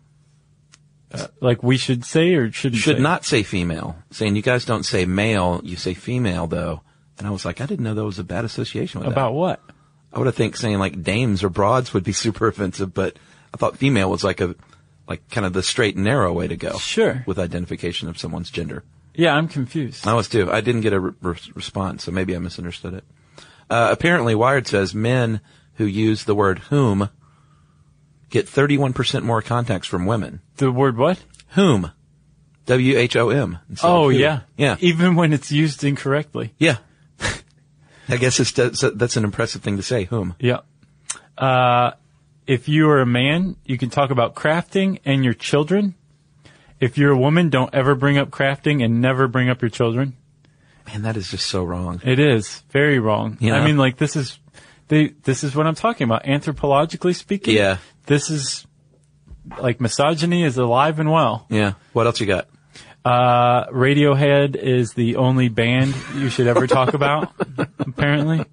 Like we should say or shouldn't Should say? not say female. Saying you guys don't say male, you say female though. And I was like, I didn't know that was a bad association with that. About what? I would have think saying like dames or broads would be super offensive, but I thought female was like kind of the straight and narrow way to go. Sure. With identification of someone's gender. Yeah, I'm confused. I was too. I didn't get a response, so maybe I misunderstood it. Apparently Wired says men who use the word whom get 31% more contacts from women. The word what? Whom. W-H-O-M. Oh, yeah. Yeah. Even when it's used incorrectly. Yeah. I guess that's an impressive thing to say, whom. Yeah. If you are a man, you can talk about crafting and your children. If you're a woman, don't ever bring up crafting and never bring up your children. Man, that is just so wrong. It is very wrong. Yeah. I mean, like this is what I'm talking about. Anthropologically speaking. Yeah. This is like misogyny is alive and well. Yeah. What else you got? Radiohead is the only band you should ever talk about, apparently.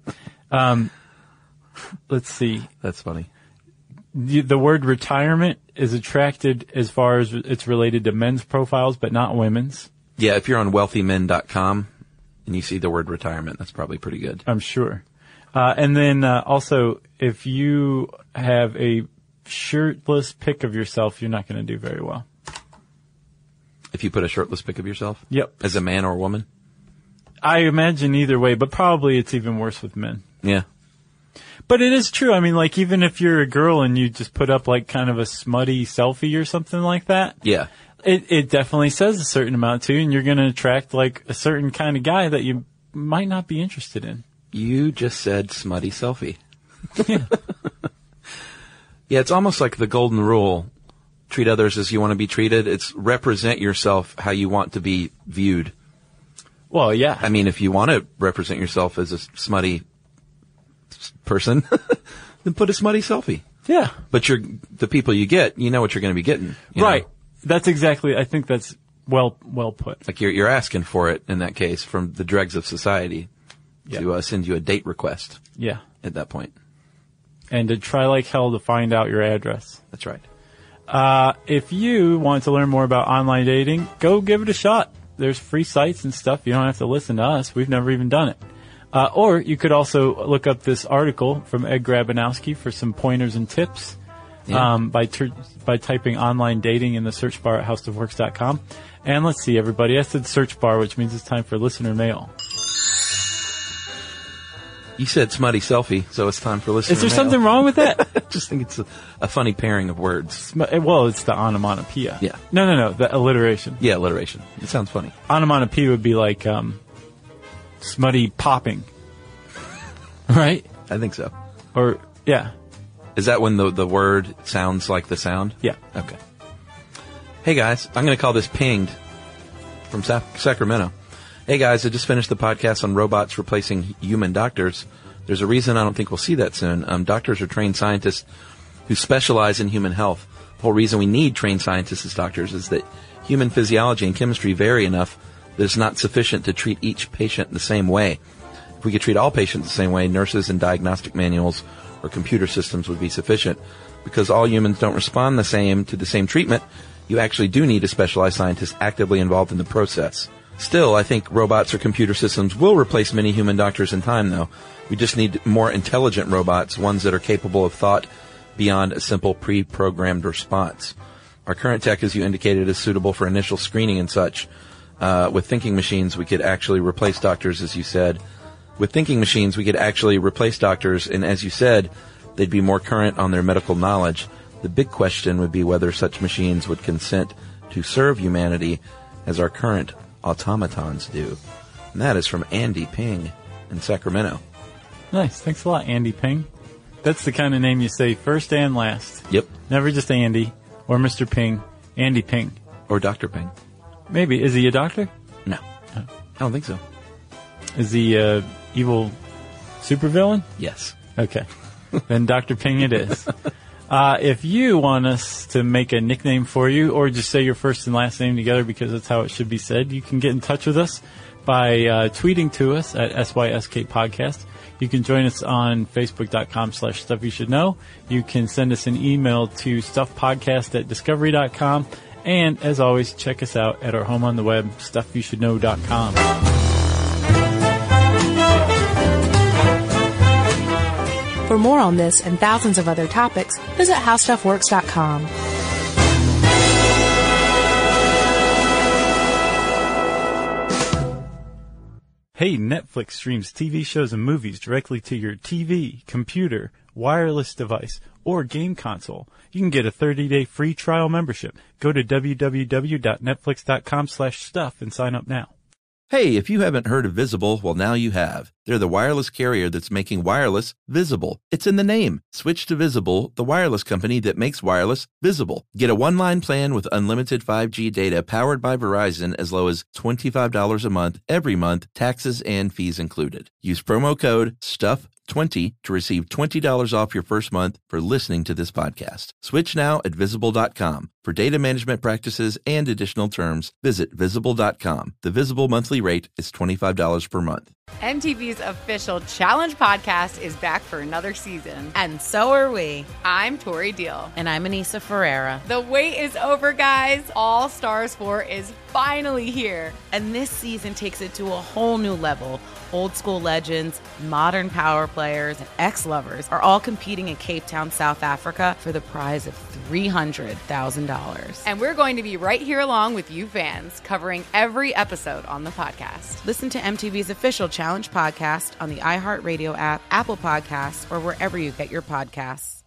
Let's see. That's funny. The word retirement is attracted as far as it's related to men's profiles, but not women's. Yeah, if you're on wealthymen.com and you see the word retirement, that's probably pretty good. I'm sure. And then also, if you have a shirtless pic of yourself, you're not going to do very well. If you put a shirtless pic of yourself? Yep. As a man or a woman? I imagine either way, but probably it's even worse with men. Yeah. But it is true. I mean, like, even if you're a girl and you just put up, like, kind of a smutty selfie or something like that. Yeah. It definitely says a certain amount to you, and you're going to attract, like, a certain kind of guy that you might not be interested in. You just said smutty selfie. Yeah. Yeah, it's almost like the golden rule. Treat others as you want to be treated. It's represent yourself how you want to be viewed. Well, yeah. I mean, if you want to represent yourself as a smutty person, then put a smutty selfie. Yeah. But the people you get, you know what you're going to be getting. Right. Know? That's exactly, I think that's well put. Like you're asking for it in that case from the dregs of society to send you a date request. Yeah. At that point. And to try like hell to find out your address. That's right. If you want to learn more about online dating, go give it a shot. There's free sites and stuff. You don't have to listen to us. We've never even done it. Or you could also look up this article from Ed Grabanowski for some pointers and tips by typing online dating in the search bar at howstuffworks.com. And let's see, everybody. I said search bar, which means it's time for listener mail. You said smutty selfie, so it's time for listener Is there mail. something wrong with that? I just think it's a funny pairing of words. Well, it's the onomatopoeia. Yeah. No, the alliteration. Yeah, alliteration. It sounds funny. Onomatopoeia would be like smutty popping. Right? I think so. Or, yeah. Is that when the word sounds like the sound? Yeah. Okay. Hey guys, I'm going to call this Pinged from Sacramento. Hey guys, I just finished the podcast on robots replacing human doctors. There's a reason I don't think we'll see that soon. Doctors are trained scientists who specialize in human health. The whole reason we need trained scientists as doctors is that human physiology and chemistry vary enough that it's not sufficient to treat each patient the same way. If we could treat all patients the same way, nurses and diagnostic manuals or computer systems would be sufficient. Because all humans don't respond the same to the same treatment, you actually do need a specialized scientist actively involved in the process. Still, I think robots or computer systems will replace many human doctors in time, though. We just need more intelligent robots, ones that are capable of thought beyond a simple pre-programmed response. Our current tech, as you indicated, is suitable for initial screening and such. With thinking machines, we could actually replace doctors, as you said. With thinking machines, we could actually replace doctors, and as you said, they'd be more current on their medical knowledge. The big question would be whether such machines would consent to serve humanity as our current automatons do. And that is from Andy Ping in Sacramento. Nice. Thanks a lot, Andy Ping. That's the kind of name you say first and last. Yep. Never just Andy or Mr. Ping. Andy Ping. Or Dr. Ping. Maybe. Is he a doctor? No. I don't think so. Is he evil supervillain? Yes. Okay. Then Dr. Ping it is. If you want us to make a nickname for you or just say your first and last name together because that's how it should be said, you can get in touch with us by tweeting to us at SYSK Podcast. You can join us on Facebook.com/StuffYouShouldKnow. You can send us an email to StuffPodcast@Discovery.com. And as always, check us out at our home on the web, StuffYouShouldKnow.com. For more on this and thousands of other topics, visit HowStuffWorks.com. Hey, Netflix streams TV shows and movies directly to your TV, computer, wireless device, or game console. You can get a 30-day free trial membership. Go to www.netflix.com/stuff and sign up now. Hey, if you haven't heard of Visible, well, now you have. They're the wireless carrier that's making wireless visible. It's in the name. Switch to Visible, the wireless company that makes wireless visible. Get a one-line plan with unlimited 5G data powered by Verizon as low as $25 a month, every month, taxes and fees included. Use promo code STUFF20 to receive $20 off your first month for listening to this podcast. Switch now at Visible.com. For data management practices and additional terms, visit Visible.com. The Visible monthly rate is $25 per month. MTV's official Challenge podcast is back for another season. And so are we. I'm Tori Deal. And I'm Anissa Ferreira. The wait is over, guys. All Stars 4 is finally here. And this season takes it to a whole new level. Old school legends, modern power players, and ex-lovers are all competing in Cape Town, South Africa for the prize of $300,000. And we're going to be right here along with you fans, covering every episode on the podcast. Listen to MTV's official Challenge podcast on the iHeartRadio app, Apple Podcasts, or wherever you get your podcasts.